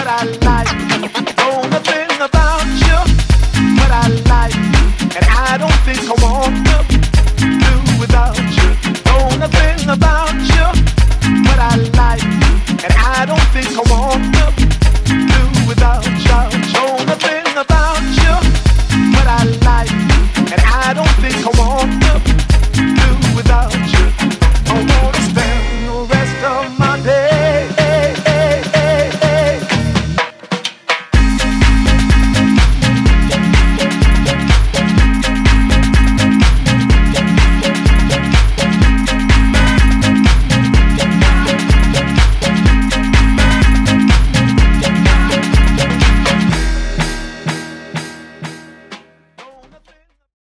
I like. Know nothing about you, but I like. And I don't think I want to do without you.